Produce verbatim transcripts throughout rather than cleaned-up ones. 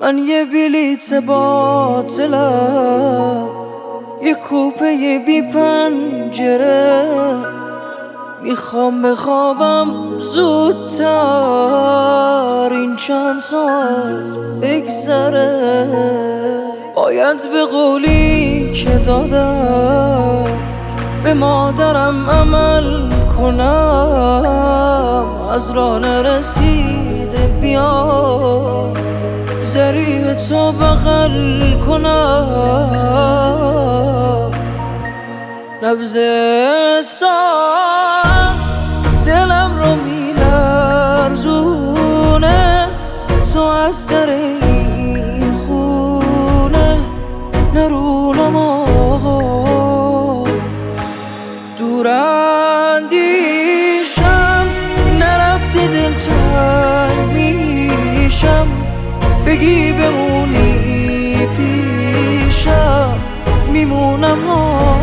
من یه بلیت باطلم، یه کوپه بی پنجره، میخوام بخوابم زودتر این چند ساعت بگذره. باید به قولی که دادم به مادرم عمل کنم، از راه نرسیده بیام ذریع تو بغل کنم. نبض ساعت دلم رو میلرزونه، تو از در این خونه نرونم آقا. دور اندیشم نرفته دل تنگ میشم، بگی بمونی پیشم میمونم ها.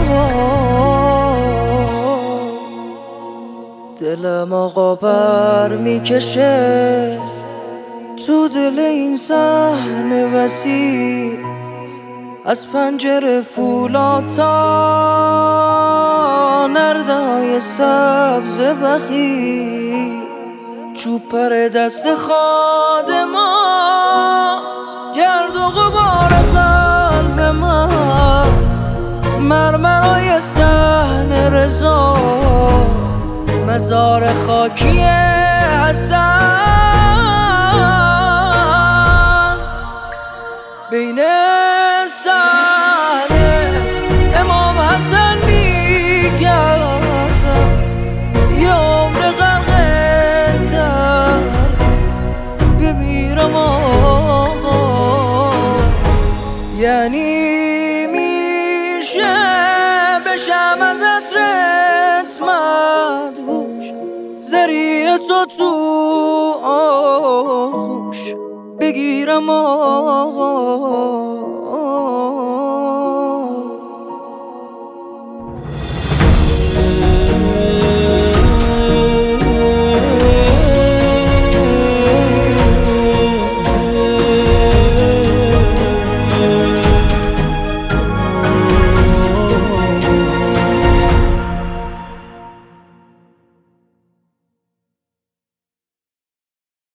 دلم آقا بر میکشه تو دل این صحنه وسیع، از پنجره فولاد تا نرده‌های سبز بخی، چوب پر دست خادما، گرد و غبار قلب من، مرمرای صحن رضا، مزار خاکی حسن. بین صحنه امام حسن میگردم، یه عمر غرق درد بمیرم آقا. یعنی میشه بشم از عطرت مدهوش، ذریع تو تو آغوش بگیرم آقا.